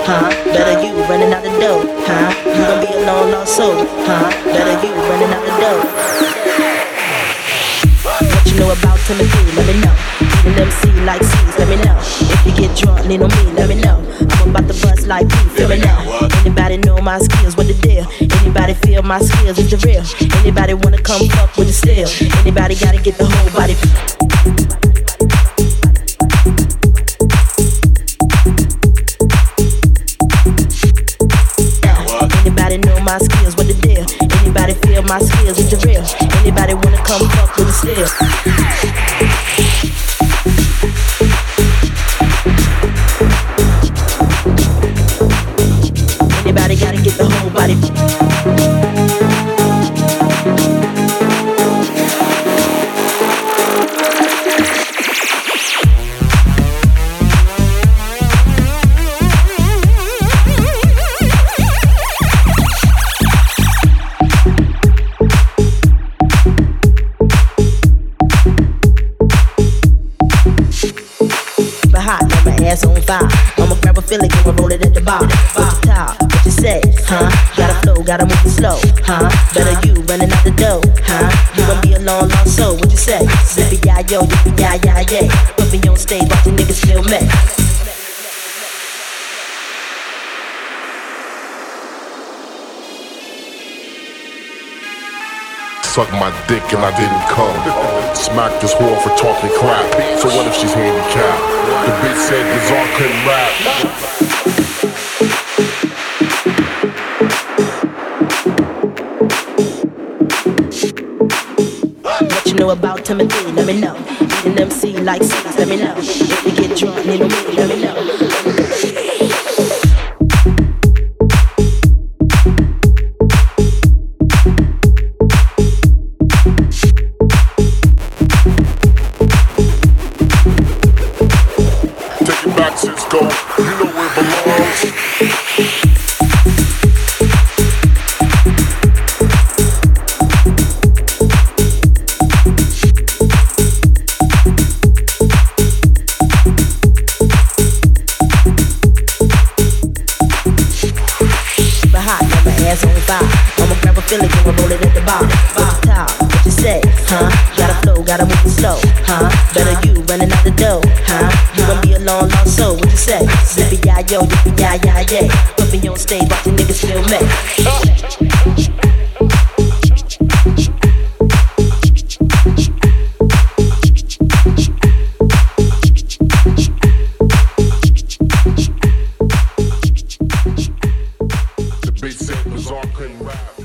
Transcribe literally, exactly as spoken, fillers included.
huh? Better you running out the door, huh? You gon' be a long lost soul, huh? Better you running out the door. What you know about Timothy? Let me know. Eating M C like C's, let me know. If you get drunk, lean on me, let me know. I'm about to bust like P, feel me now. Anybody know my skills, what the deal? Anybody feel my skills, is the real? Anybody wanna come fuck with the steel? Anybody gotta get the whole body? Anybody know my skills, what the deal? Anybody feel my skills, is the real? Anybody wanna come fuck with the steel? Anybody gotta get the whole body. But hot, got my ass on fire. I'ma grab a Philly, go and roll it at the bar. What's your top? What you say? Huh? Gotta flow, gotta move it slow. Huh? Better you running out the door. Huh? You gon' be a long, long soul. What you say? Yippee ya yo, yippee ya ya yeah. Put me on stage, watch the niggas feel me. Suck my dick and I didn't come. Smack this whore for talking crap. So what if she's handicapped? The bitch said Bizarre couldn't rap. What you know about Timothy? Let me know. Eating M C like C's, let me know. If you get drunk, lean on me, let me know. Cisco, you know where it belongs. But hot, got my ass on fire. I'ma grab a Philly, go and roll it at the bar. What's your top? What you say? Huh? Gotta flow, gotta move it slow. Huh? Better you running out the door. Huh? You gon' be a long, long soul. What you say? Yippee ya yo, yippee ya ya yeah. Put me on stage, watch the niggas feel me. The bitch said Bizarre couldn't rap.